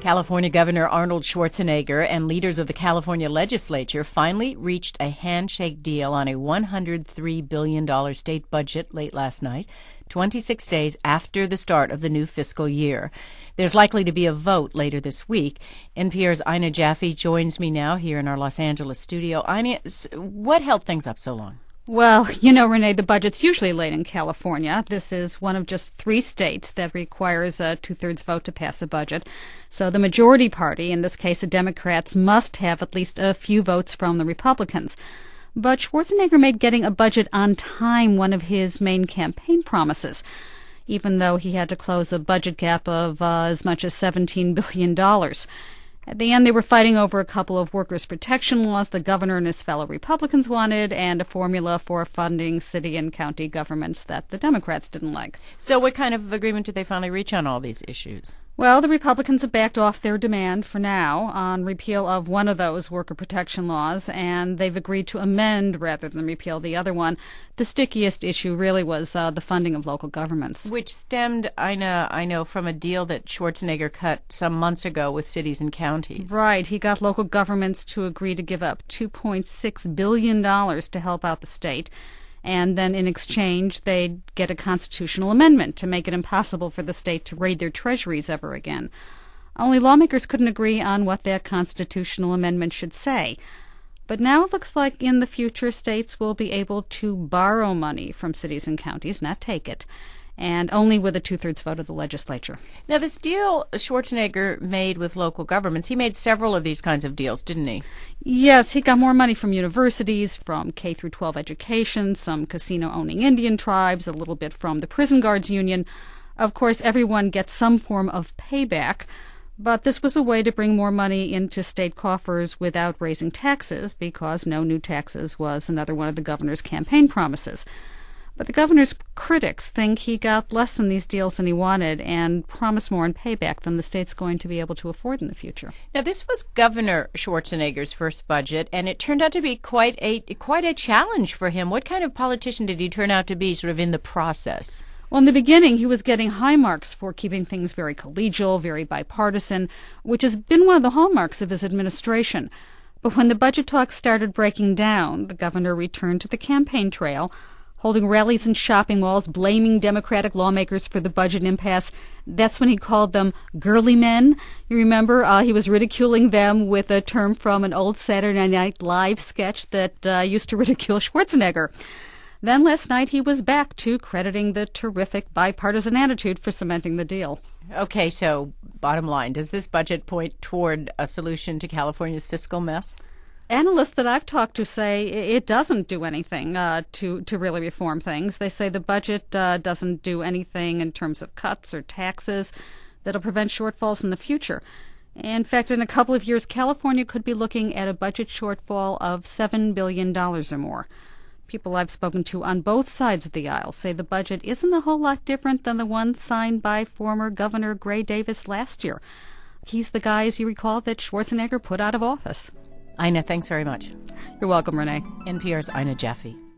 California Governor Arnold Schwarzenegger and leaders of the California legislature finally reached a handshake deal on a $103 billion state budget late last night, 26 days after the start of the new fiscal year. There's likely to be a vote later this week. NPR's Ina Jaffe joins me now here in our Los Angeles studio. Ina, what held things up so long? Well, you know, Renee, the budget's usually late in California. This is one of just 3 states that requires a 2/3 vote to pass a budget. So the majority party, in this case the Democrats, must have at least a few votes from the Republicans. But Schwarzenegger made getting a budget on time one of his main campaign promises, even though he had to close a budget gap of as much as $17 billion. At the end, they were fighting over a couple of workers' protection laws the governor and his fellow Republicans wanted, and a formula for funding city and county governments that the Democrats didn't like. So what kind of agreement did they finally reach on all these issues? Well, the Republicans have backed off their demand for now on repeal of one of those worker protection laws, and they've agreed to amend rather than repeal the other one. The stickiest issue really was the funding of local governments. Which stemmed, I know, from a deal that Schwarzenegger cut some months ago with cities and counties. Right. He got local governments to agree to give up $2.6 billion to help out the state. And then in exchange, they'd get a constitutional amendment to make it impossible for the state to raid their treasuries ever again. Only lawmakers couldn't agree on what that constitutional amendment should say. But now it looks like in the future, states will be able to borrow money from cities and counties, not take it, and only with a 2/3 vote of the legislature. Now, this deal Schwarzenegger made with local governments, he made several of these kinds of deals, didn't he? Yes, he got more money from universities, from K through 12 education, some casino-owning Indian tribes, a little bit from the prison guards union. Of course, everyone gets some form of payback, but this was a way to bring more money into state coffers without raising taxes, because no new taxes was another one of the governor's campaign promises. But the governor's critics think he got less than these deals than he wanted and promised more in payback than the state's going to be able to afford in the future. Now, this was Governor Schwarzenegger's first budget, and it turned out to be quite a challenge for him. What kind of politician did he turn out to be sort of in the process? Well, in the beginning, he was getting high marks for keeping things very collegial, very bipartisan, which has been one of the hallmarks of his administration. But when the budget talks started breaking down, the governor returned to the campaign trail, holding rallies in shopping malls, blaming Democratic lawmakers for the budget impasse. That's when he called them girly men. You remember, he was ridiculing them with a term from an old Saturday Night Live sketch that used to ridicule Schwarzenegger. Then last night he was back to crediting the terrific bipartisan attitude for cementing the deal. Okay, so bottom line, does this budget point toward a solution to California's fiscal mess? Analysts that I've talked to say it doesn't do anything to really reform things. They say the budget doesn't do anything in terms of cuts or taxes that'll prevent shortfalls in the future. In fact, in a couple of years, California could be looking at a budget shortfall of $7 billion or more. People I've spoken to on both sides of the aisle say the budget isn't a whole lot different than the one signed by former Governor Gray Davis last year. He's the guy, as you recall, that Schwarzenegger put out of office. Ina, thanks very much. You're welcome, Renee. NPR's Ina Jaffe.